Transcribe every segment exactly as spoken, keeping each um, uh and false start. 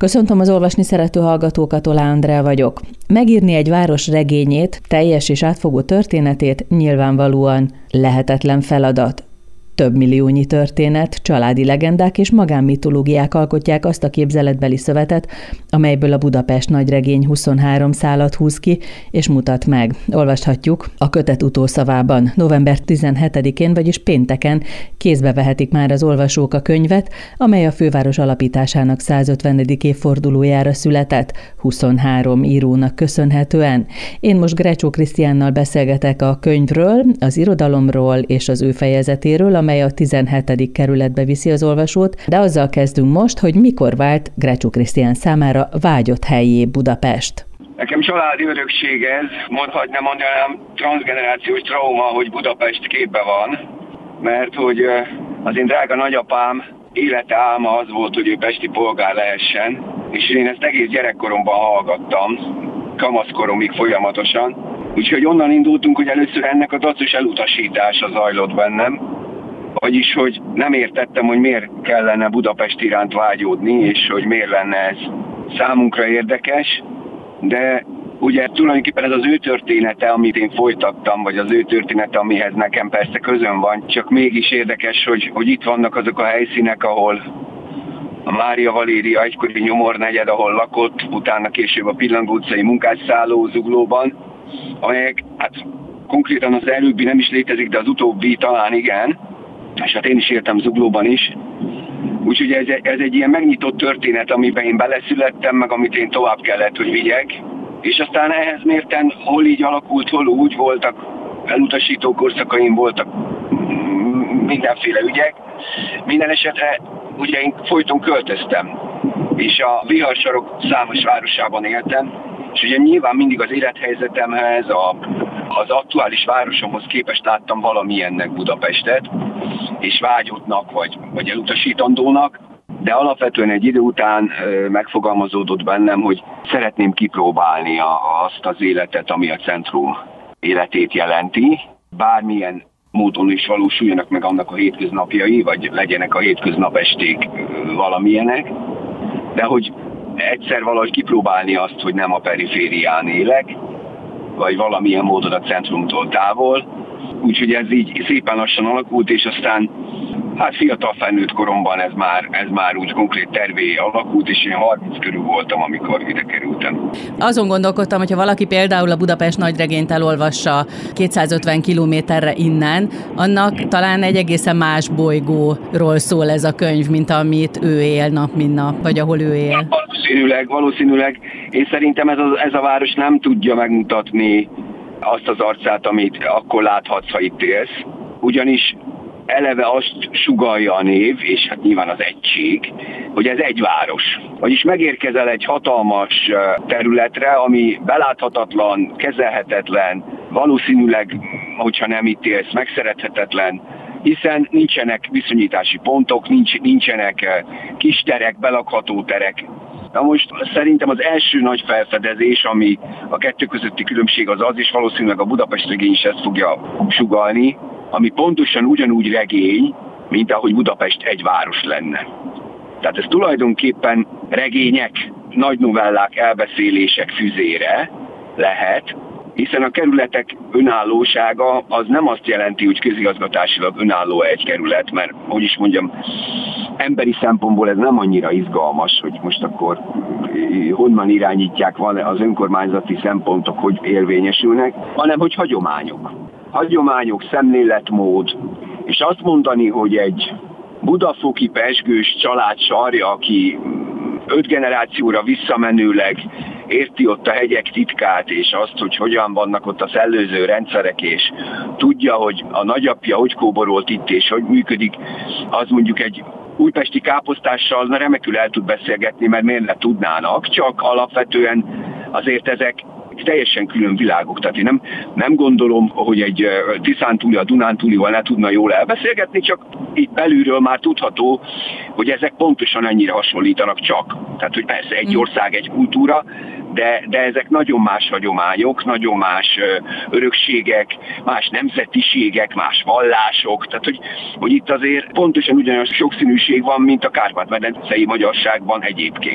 Köszöntöm az olvasni szerető hallgatókat, Olá Andrea vagyok. Megírni egy város regényét, teljes és átfogó történetét nyilvánvalóan lehetetlen feladat. Több milliónyi történet, családi legendák és magánmitológiák alkotják azt a képzeletbeli szövetet, amelyből a Budapest nagyregény huszonhárom szálat húz ki, és mutat meg. Olvashatjuk a kötet utószavában. november tizenhetedikén, vagyis pénteken kézbe vehetik már az olvasók a könyvet, amely a főváros alapításának százötvenedik évfordulójára született, huszonhárom írónak köszönhetően. Én most Grecsó Krisztiánnal beszélgetek a könyvről, az irodalomról és az ő fejezetéről, amely a tizenhetedik kerületbe viszi az olvasót, de azzal kezdünk most, hogy mikor vált Grecsó Krisztián számára vágyott hellyé Budapest. Nekem családi örökség ez, mondhatnám mondanám transzgenerációs trauma, hogy Budapest képbe van, mert hogy az én drága nagyapám élete álma az volt, hogy ő pesti polgár lehessen, és én ezt egész gyerekkoromban hallgattam, kamaszkoromig folyamatosan. Úgyhogy onnan indultunk, hogy először ennek a dacos elutasítása zajlott bennem, vagyis, hogy nem értettem, hogy miért kellene Budapest iránt vágyódni, és hogy miért lenne ez számunkra érdekes, de ugye tulajdonképpen ez az ő története, amit én folytattam, vagy az ő története, amihez nekem persze közön van, csak mégis érdekes, hogy, hogy itt vannak azok a helyszínek, ahol a Mária Valéria egykori nyomornegyed, ahol lakott, utána később a Pillangó utcai munkásszálló Zuglóban, amelyek hát konkrétan az előbbi nem is létezik, de az utóbbi talán igen, és hát én is éltem Zuglóban is. Úgyhogy ez, ez egy ilyen megnyitott történet, amiben én beleszülettem, meg amit én tovább kellett, hogy vigyek. És aztán ehhez mérten hol így alakult, hol úgy voltak, elutasító korszakaim voltak mindenféle ügyek. Minden esetre ugye én folyton költöztem, és a viharsarok számos városában éltem, és ugye nyilván mindig az élethelyzetemhez, a, az aktuális városomhoz képest láttam valamilyennek Budapestet, és vágyottnak, vagy, vagy elutasítandónak, de alapvetően egy idő után ö, megfogalmazódott bennem, hogy szeretném kipróbálni a, azt az életet, ami a centrum életét jelenti, bármilyen módon is valósuljanak meg annak a hétköznapjai, vagy legyenek a hétköznapesték valamilyenek, de hogy egyszer valahogy kipróbálni azt, hogy nem a periférián élek, vagy valamilyen módon a centrumtól távol. Úgyhogy ez így szépen lassan alakult, és aztán hát fiatal felnőtt koromban ez már, ez már úgy konkrét tervé alakult, és én harminc körül voltam, amikor ide kerültem. Azon gondolkodtam, hogyha valaki például a Budapest nagyregényt elolvassa kétszázötven kilométerre innen, annak talán egy egészen más bolygóról szól ez a könyv, mint amit ő él nap, mint nap, vagy ahol ő él. Valószínűleg, valószínűleg. Én szerintem ez a, ez a város nem tudja megmutatni azt az arcát, amit akkor láthatsz, ha itt élsz. Ugyanis eleve azt sugallja a név, és hát nyilván az egység, hogy ez egy város. Vagyis megérkezel egy hatalmas területre, ami beláthatatlan, kezelhetetlen, valószínűleg, hogyha nem itt élsz, megszerethetetlen, hiszen nincsenek viszonyítási pontok, nincs, nincsenek kis terek, belakható terek. Na most szerintem az első nagy felfedezés, ami a kettő közötti különbség az az, és valószínűleg a Budapest regény is ezt fogja sugallni, ami pontosan ugyanúgy regény, mint ahogy Budapest egy város lenne. Tehát ez tulajdonképpen regények, nagy novellák, elbeszélések füzére lehet, hiszen a kerületek önállósága az nem azt jelenti, hogy közigazgatásilag önálló egy kerület, mert, hogy is mondjam, emberi szempontból ez nem annyira izgalmas, hogy most akkor honnan irányítják, van az önkormányzati szempontok, hogy érvényesülnek, hanem hogy hagyományok. Hagyományok, szemléletmód, és azt mondani, hogy egy budafoki pezsgős család sarja, aki öt generációra visszamenőleg érti ott a hegyek titkát, és azt, hogy hogyan vannak ott a szellőző rendszerek, és tudja, hogy a nagyapja hogy kóborolt itt, és hogy működik, az mondjuk egy újpesti káposztással remekül el tud beszélgetni, mert miért ne tudnának, csak alapvetően azért ezek teljesen külön világok. Tehát én nem, nem gondolom, hogy egy Tiszántúli a Dunántúlival ne tudna jól elbeszélgetni, csak itt belülről már tudható, hogy ezek pontosan ennyire hasonlítanak csak. Tehát, hogy persze egy ország, egy kultúra, de, de ezek nagyon más hagyományok, nagyon más örökségek, más nemzetiségek, más vallások. Tehát, hogy, hogy itt azért pontosan ugyanaz sokszínűség van, mint a Kárpát-medencei magyarságban egyébként.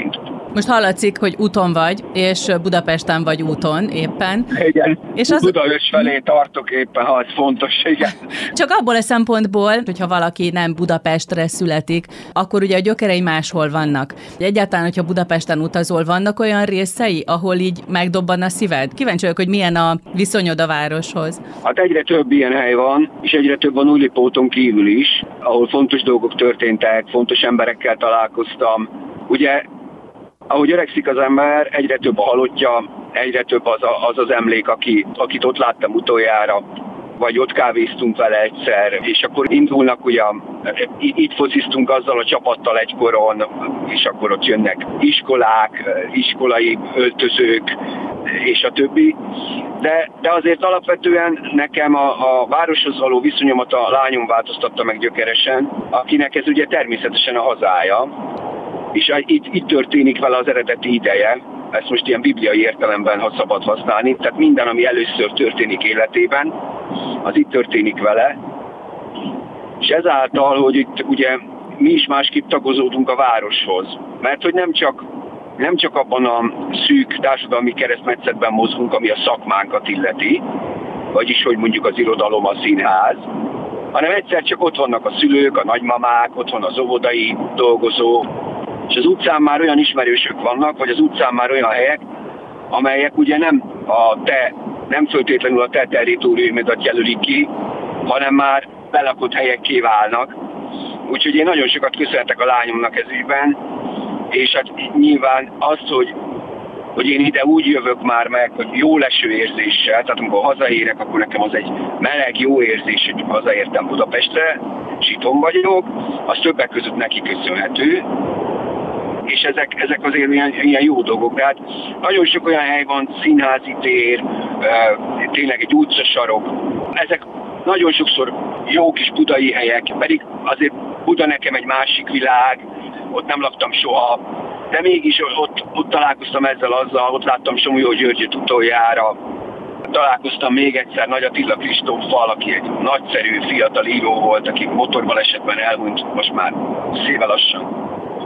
Most hallatszik, hogy úton vagy, és Budapesten vagy úton éppen. Igen, és az... Budaörs felé tartok éppen, ha ez fontos, igen. Csak abból a szempontból, hogyha valaki nem Budapestre születik, akkor ugye a gyökerei máshol vannak. Egyáltalán, hogyha Budapesten utazol, vannak olyan részei, ahol így megdobban a szíved? Kíváncsi vagyok, hogy milyen a viszonyod a városhoz. Hát egyre több ilyen hely van, és egyre több van Újlipóton kívül is, ahol fontos dolgok történtek, fontos emberekkel találkoztam. Ugye, ahogy öregszik az ember, egyre több a halottja, egyre több az a, az, az emlék, aki, akit ott láttam utoljára, vagy ott kávéztunk vele egyszer, és akkor indulnak ugye, itt fociztunk azzal a csapattal egykoron, és akkor ott jönnek iskolák, iskolai öltözők, és a többi. De, de azért alapvetően nekem a, a városhoz való viszonyomat a lányom változtatta meg gyökeresen, akinek ez ugye természetesen a hazája, és itt, itt történik vele az eredeti ideje, ezt most ilyen bibliai értelemben, ha szabad használni, tehát minden, ami először történik életében, az itt történik vele, és ezáltal, hogy itt ugye mi is másképp tagozódunk a városhoz, mert hogy nem csak, nem csak abban a szűk társadalmi keresztmetszetben mozgunk, ami a szakmánkat illeti, vagyis, hogy mondjuk az irodalom, a színház, hanem egyszer csak ott vannak a szülők, a nagymamák, ott van az óvodai dolgozó, és az utcán már olyan ismerősök vannak, vagy az utcán már olyan helyek, amelyek ugye nem a te, nem föltétlenül a te territóriumodat jelölik ki, hanem már belakott helyekké válnak. Úgyhogy én nagyon sokat köszönhetek a lányomnak ez ügyben, és hát nyilván azt, hogy, hogy én ide úgy jövök már meg, hogy jó leső érzéssel, tehát amikor hazaérek, akkor nekem az egy meleg, jó érzés, hogy hazaértem Budapestre, és itthon vagyok, az többek között neki köszönhető. És ezek, ezek azért ilyen, ilyen jó dolgok. De hát nagyon sok olyan hely van, színházi tér, tényleg egy utcasarok. Ezek nagyon sokszor jó kis budai helyek, pedig azért Buda nekem egy másik világ, ott nem laktam soha, de mégis ott, ott találkoztam ezzel azzal, ott láttam Somlyó Györgyöt utoljára, találkoztam még egyszer Nagy Attila Kristóffal, aki egy nagyszerű fiatal író volt, aki motorbalesetben elhunyt most már szépen lassan.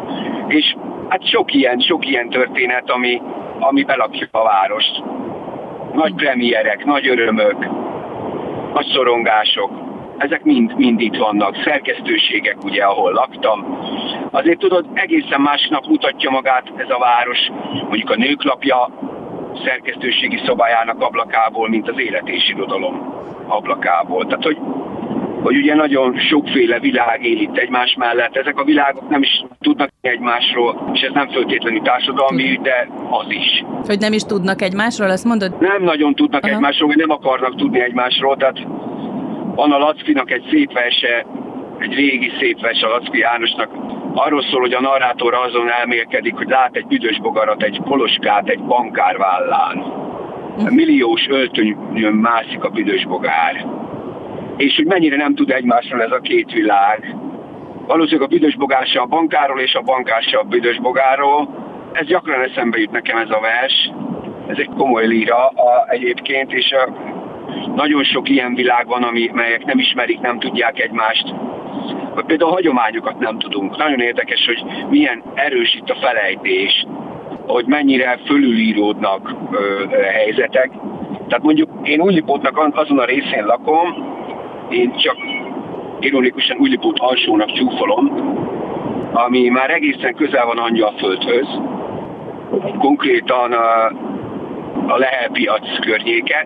És hát sok ilyen, sok ilyen történet, ami, ami belakja a várost. Nagy premierek, nagy örömök, nagy szorongások, ezek mind, mind itt vannak. Szerkesztőségek, ugye, ahol laktam. Azért tudod, egészen másnap mutatja magát ez a város, mondjuk a Nőklapja szerkesztőségi szobájának ablakából, mint az Élet és Irodalom ablakából. Tehát, hogy hogy ugye nagyon sokféle világ él itt egymás mellett. Ezek a világok nem is tudnak egymásról, és ez nem feltétlenül társadalmi ügy, de az is. Hogy nem is tudnak egymásról, azt mondod? Nem nagyon tudnak Aha. egymásról, vagy nem akarnak tudni egymásról. Tehát van a Lackinak egy szép verse, egy régi szép verse a Lacki Jánosnak. Arról szól, hogy a narrátor azon elmélkedik, hogy lát egy büdös bogarat, egy koloskát, egy bankár vállán. Milliós öltönyön mászik a büdös bogár. És hogy mennyire nem tud egymásról ez a két világ. Valószínűleg a büdös bogár se a bankáról, és a bankár se a büdös bogárról. Ez gyakran eszembe jut nekem ez a vers. Ez egy komoly líra a, egyébként, és a, nagyon sok ilyen világ van, ami, melyek nem ismerik, nem tudják egymást. Vagy például a hagyományokat nem tudunk. Nagyon érdekes, hogy milyen erős itt a felejtés, hogy mennyire fölülíródnak ö, ö, helyzetek. Tehát mondjuk én Újlipótnak azon a részén lakom, én csak ironikusan Újlipót alsónak csúfolom, ami már egészen közel van Angyalföldhöz, konkrétan a, a Lehel piac környéke,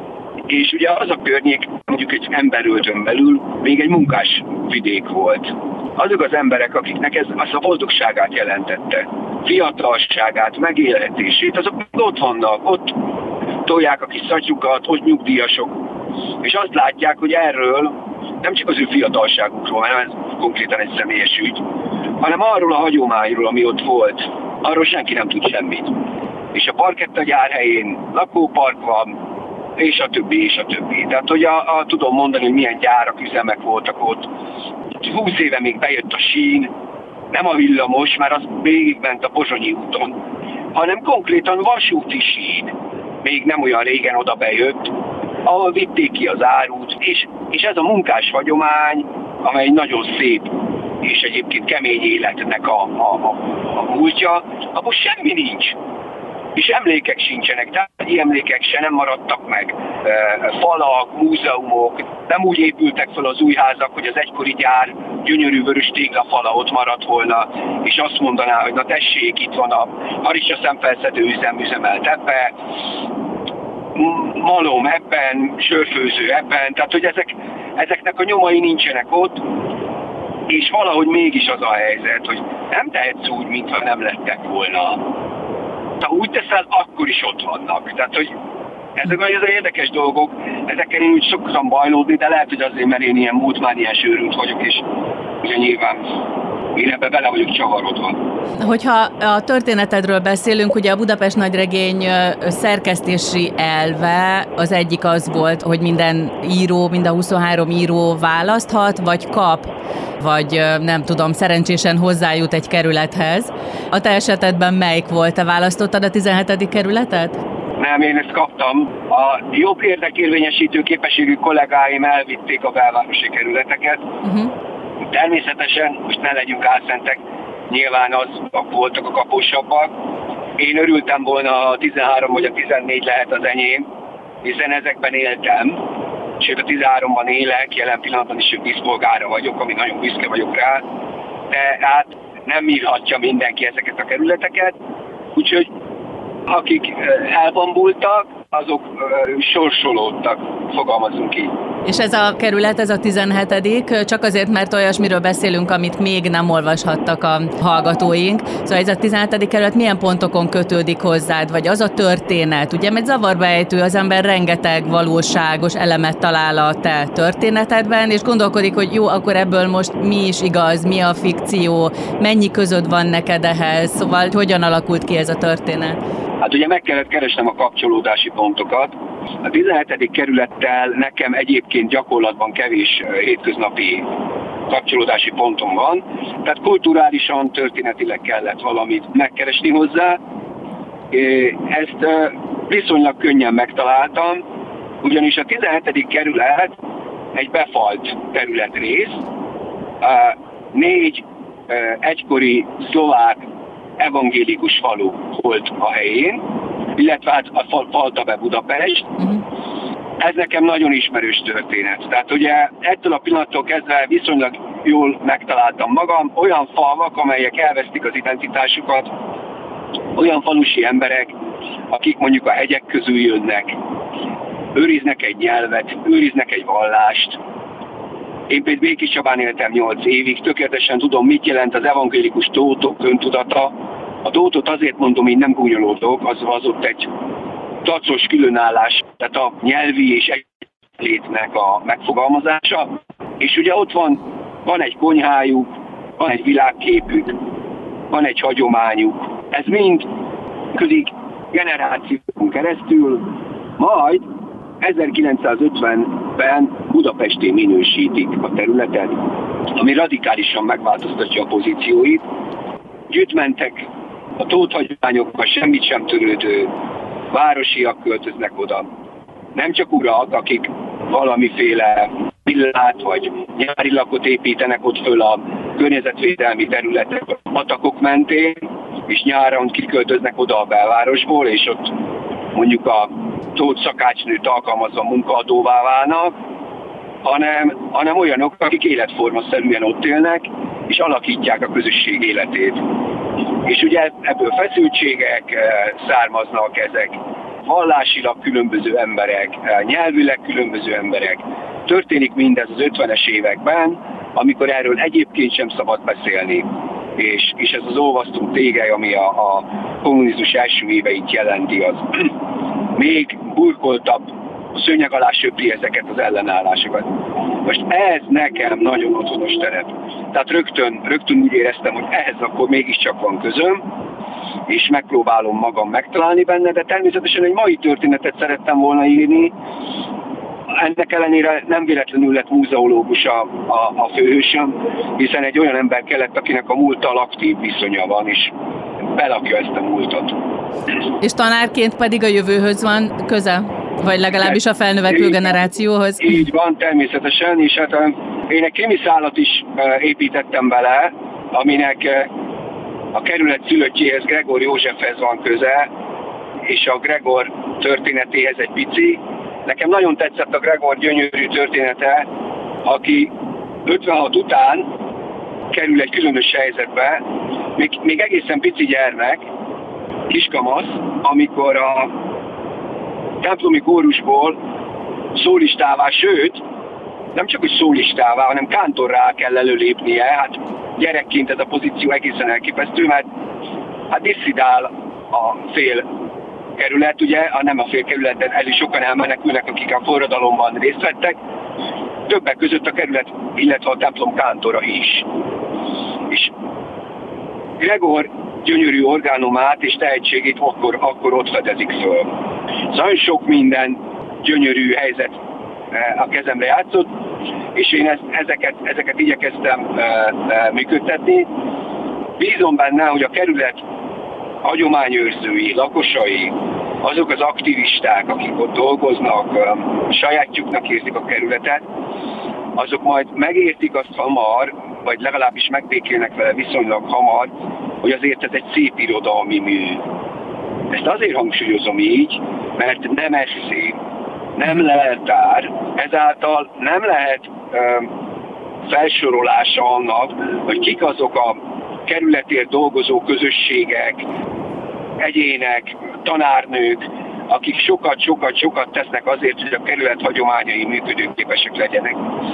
és ugye az a környék, mondjuk egy emberöldön belül még egy munkás vidék volt. Azok az emberek, akiknek ez az a boldogságát jelentette, fiatalságát, megélhetését, azok ott vannak, ott tolják a kis szatyukat, ott nyugdíjasok, és azt látják, hogy erről nem csak az ő fiatalságukról, mert ez konkrétan egy személyes ügy, hanem arról a hagyományról, ami ott volt, arról senki nem tud semmit. És a parkettagyár helyén lakópark van, és a többi, és a többi. Tehát, hogy a, a, tudom mondani, hogy milyen gyárak, üzemek voltak ott. húsz éve még bejött a sín, nem a villamos, már az végigment a Pozsonyi úton, hanem konkrétan vasúti sín. Még nem olyan régen oda bejött, ahol vitték ki az árut, és, és ez a munkás hagyomány, amely nagyon szép és egyébként kemény életnek a, a, a, a múltja, abban semmi nincs. És emlékek sincsenek, tárgyi emlékek se nem maradtak meg. E, falak, múzeumok, nem úgy épültek fel az új házak, hogy az egykori gyár gyönyörű vörös téglafala ott maradt volna, és azt mondaná, hogy na tessék, itt van a harisnya szemfelszedő üzem, üzemelt ebbe, malom ebben, sörfőző ebben, tehát hogy ezek, ezeknek a nyomai nincsenek ott, és valahogy mégis az a helyzet, hogy nem tehetsz úgy, mintha nem lettek volna. Ha úgy teszel, akkor is ott vannak. Tehát, hogy ezek az érdekes dolgok, ezekkel én úgy szoktam bajlódni, de lehet, hogy azért, mert én ilyen múltmániás őrült vagyok, és ugye nyilván én ebbe bele vagyok csavarodva. Hogyha a történetedről beszélünk, ugye a Budapest nagyregény szerkesztési elve az egyik az volt, hogy minden író, mind a huszonhárom író választhat, vagy kap, vagy nem tudom, szerencsésen hozzájut egy kerülethez. A te esetedben melyik volt? Te választottad a tizenhetedik kerületet? Nem, én ezt kaptam. A jobb érdekérvényesítő képességű kollégáim elvitték a belvárosi kerületeket. Uh-huh. Természetesen, most ne legyünk álszentek, nyilván azok voltak a kaposabbak. Én örültem volna, a tizenhárom vagy a tizennégy lehet az enyém, hiszen ezekben éltem. Sőt, a tizenháromban élek, jelen pillanatban is díszpolgára vagyok, ami nagyon büszke vagyok rá. De hát nem írhatja mindenki ezeket a kerületeket, úgyhogy akik elbambultak, azok sorsolódtak, fogalmazunk így. És ez a kerület, ez a tizenhetedik, csak azért, mert olyasmiről beszélünk, amit még nem olvashattak a hallgatóink. Szóval ez a tizenhetedik kerület milyen pontokon kötődik hozzád, vagy az a történet? Ugye, mert zavarba ejtő, az ember rengeteg valóságos elemet talál a te történetedben, és gondolkodik, hogy jó, akkor ebből most mi is igaz, mi a fikció, mennyi közöd van neked ehhez, szóval hogyan alakult ki ez a történet? Hát ugye meg kellett keresnem a kapcsolódási pontokat. A tizenhetedik kerülettel nekem egyébként gyakorlatban kevés hétköznapi kapcsolódási pontom van, tehát kulturálisan, történetileg kellett valamit megkeresni hozzá. Ezt viszonylag könnyen megtaláltam, ugyanis a tizenhetedik kerület egy befalt területrész, négy egykori szlovák evangélikus falu volt a helyén, illetve hát a falta be Budapest. Uh-huh. Ez nekem nagyon ismerős történet. Tehát ugye ettől a pillanattól kezdve viszonylag jól megtaláltam magam. Olyan falvak, amelyek elvesztik az identitásukat, olyan falusi emberek, akik mondjuk a hegyek közül jönnek, őriznek egy nyelvet, őriznek egy vallást. Én például Békés Csabán éltem nyolc évig, tökéletesen tudom, mit jelent az evangélikus tótok öntudata. A tótot azért mondom, én nem gúnyolódok, az, az ott egy tacos különállás, tehát a nyelvi és egylétnek a megfogalmazása. És ugye ott van, van egy konyhájuk, van egy világképük, van egy hagyományuk. Ez mind közik generációkon keresztül, majd ezerkilencszázötvenben Budapestté minősítik a területet, ami radikálisan megváltoztatja a pozícióit. Gyűjt mentek a tóthagyományokkal semmit sem törődő városiak költöznek oda. Nem csak urak, akik valamiféle villát vagy nyári lakot építenek ott föl a környezetvédelmi területek, a patakok mentén, és nyáron kiköltöznek oda a belvárosból, és ott mondjuk a tót szakácsnőt alkalmazva munkaadóvá válnak, hanem, hanem olyanok, akik életformaszerűen ott élnek, és alakítják a közösség életét. És ugye ebből feszültségek származnak, ezek vallásilag különböző emberek, nyelvileg különböző emberek. Történik mindez az ötvenes években, amikor erről egyébként sem szabad beszélni. És, és ez az olvasztó tégely, ami a, a kommunizmus első éveit jelenti, az még burkoltabb, szőnyeg alá söpri ezeket az ellenállásokat. Most ez nekem nagyon otthonos terep. Tehát rögtön, rögtön úgy éreztem, hogy ehhez akkor mégiscsak van közöm, és megpróbálom magam megtalálni benne, de természetesen egy mai történetet szerettem volna írni. Ennek ellenére nem véletlenül lett múzeológus a, a, a főhősöm, hiszen egy olyan ember kellett, akinek a múlttal aktív viszonya van, és belakja ezt a múltat. És tanárként pedig a jövőhöz van köze? Vagy legalábbis a felnövekvő így, generációhoz? Így van, természetesen, és hát Én egy krimiszálat is építettem bele, aminek a kerület szülöttjéhez, Gregor Józsefhez van köze, és a Gregor történetéhez egy pici. Nekem nagyon tetszett a Gregor gyönyörű története, aki ötvenhat után kerül egy különös helyzetbe, még, még egészen pici gyermek, kiskamasz, amikor a templomi kórusból szólistává, sőt, nem csak hogy szólistává, hanem kántorrá kell előlépnie. Hát gyerekként ez a pozíció egészen elképesztő, mert hát disszidál a fél kerület, ugye, a nem a fél kerület, de el is sokan elmenekülnek, akik a forradalomban részt vettek. Többek között a kerület, illetve a templom kántora is. És Gregor gyönyörű orgánumát és tehetségét akkor, akkor ott fedezik föl. Nagyon sok minden gyönyörű helyzet a kezemre játszott, és én ezt, ezeket, ezeket igyekeztem uh, uh, működtetni. Bízom benne, hogy a kerület hagyományőrzői, lakosai, azok az aktivisták, akik ott dolgoznak, uh, sajátjuknak érzik a kerületet, azok majd megértik azt hamar, vagy legalábbis megbékélnek vele viszonylag hamar, hogy azért ez egy szép irodalmi mű. Ezt azért hangsúlyozom így, mert nem eszé, nem leltár, ezáltal nem lehet ö, felsorolása annak, hogy kik azok a kerületért dolgozó közösségek, egyének, tanárnők, akik sokat-sokat-sokat tesznek azért, hogy a kerület hagyományai működőképesek legyenek.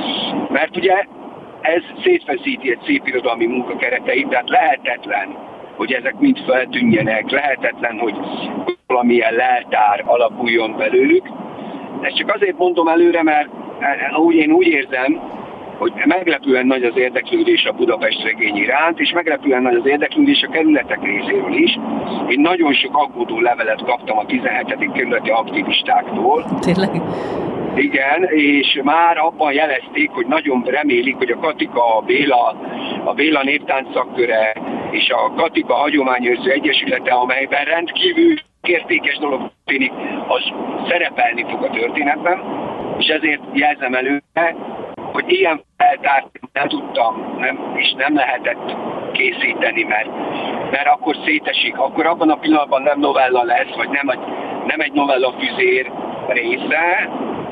Mert ugye ez szétfeszíti egy szép irodalmi munka kereteit, tehát lehetetlen, hogy ezek mind feltűnjenek, lehetetlen, hogy valamilyen leltár alakuljon belőlük. Ezt csak azért mondom előre, mert úgy én úgy érzem, hogy meglepően nagy az érdeklődés a Budapest regény iránt, és meglepően nagy az érdeklődés a kerületek részéről is. Én nagyon sok aggódó levelet kaptam a tizenhetedik kerületi aktivistáktól. Tényleg? Igen, és már abban jelezték, hogy nagyon remélik, hogy a Katika, a Béla, a Béla Néptánc szakköre és a Katika Hagyományőrző Egyesülete, amelyben rendkívül értékes dolog történik, az szerepelni fog a történetben, és ezért jelzem előre, hogy ilyen feltárt nem tudtam, nem, és nem lehetett készíteni, mert, mert akkor szétesik, akkor abban a pillanatban nem novella lesz, vagy nem egy, nem egy novella füzér része,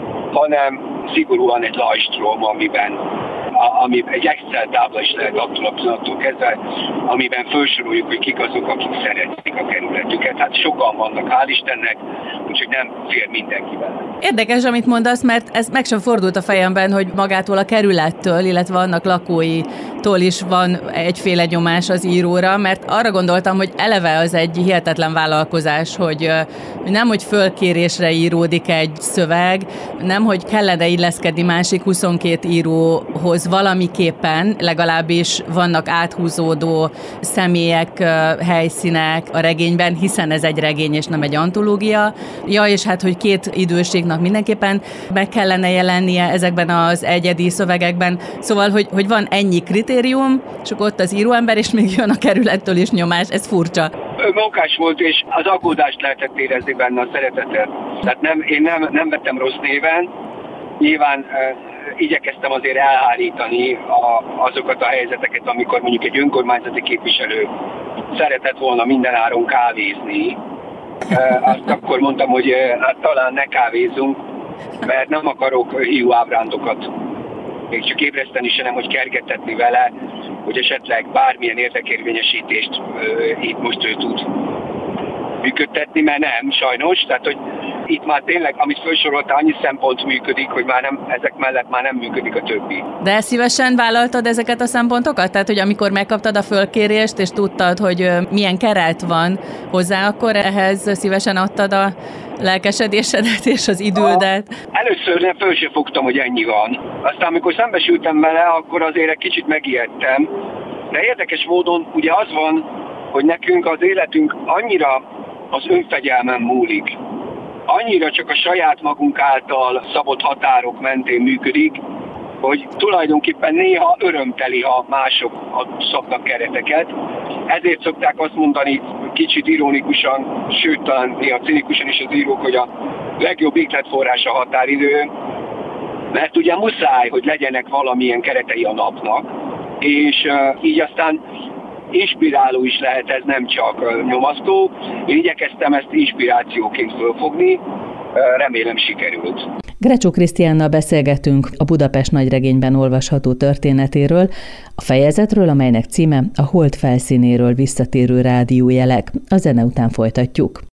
hanem szigorúan egy lajstrom, amiben a, ami egy Excel tábla is lehet attól a pillanattól kezdve, amiben felsoroljuk, hogy kik azok, akik szeretik a kerületüket. Hát sokan vannak, hál' Istennek, úgyhogy nem fér mindenkivel. Érdekes, amit mondasz, mert ez meg sem fordult a fejemben, hogy magától a kerülettől, illetve annak lakóitól is van egyféle nyomás az íróra, mert arra gondoltam, hogy eleve az egy hihetetlen vállalkozás, hogy nem, hogy fölkérésre íródik egy szöveg, nem, hogy kellene illeszkedni másik huszonkét íróhoz valamiképpen, legalábbis vannak áthúzódó személyek, helyszínek a regényben, hiszen ez egy regény és nem egy antológia. Ja, és hát, hogy két időségnek mindenképpen meg kellene jelennie ezekben az egyedi szövegekben. Szóval, hogy, hogy van ennyi kritérium, és akkor ott az íróember, és még jön a kerülettől is nyomás. Ez furcsa. Munkás volt, és az aggódást lehetett érezni benne, a szeretetet. Tehát nem, én nem, nem vettem rossz néven. Nyilván uh, igyekeztem azért elhárítani a, azokat a helyzeteket, amikor mondjuk egy önkormányzati képviselő szeretett volna mindenáron kávézni. Uh, azt akkor mondtam, hogy uh, hát talán ne kávézzunk, mert nem akarok hiú ábrándokat még csak ébreszteni se nem, hogy kergetetni vele, hogy esetleg bármilyen érdekérvényesítést uh, itt most ő tud működtetni, mert nem, sajnos. Tehát, hogy itt már tényleg, amit felsorolta, annyi szempont működik, hogy már nem, ezek mellett már nem működik a többi. De szívesen vállaltad ezeket a szempontokat? Tehát, hogy amikor megkaptad a fölkérést, és tudtad, hogy milyen keret van hozzá, akkor ehhez szívesen adtad a lelkesedésedet és az idődet? A, először nem föl sem fogtam, hogy ennyi van. Aztán, amikor szembesültem vele, akkor azért egy kicsit megijedtem. De érdekes módon ugye az van, hogy nekünk az életünk annyira az önfegyelmen múlik, annyira csak a saját magunk által szabott határok mentén működik, hogy tulajdonképpen néha örömteli, ha mások szabnak kereteket. Ezért szokták azt mondani kicsit ironikusan, sőt talán néha cinikusan is az írók, hogy a legjobb ihletforrás a határidő. mert ugye muszáj, hogy legyenek valamilyen keretei a napnak, és uh, így aztán inspiráló is lehet ez, nem csak uh, nyomasztó. Én igyekeztem ezt inspirációként fölfogni, uh, remélem sikerült. Grecsó Krisztiánnal beszélgetünk a Budapest nagyregényben olvasható történetéről, a fejezetről, amelynek címe a Hold felszínéről visszatérő rádiójelek. A zene után folytatjuk.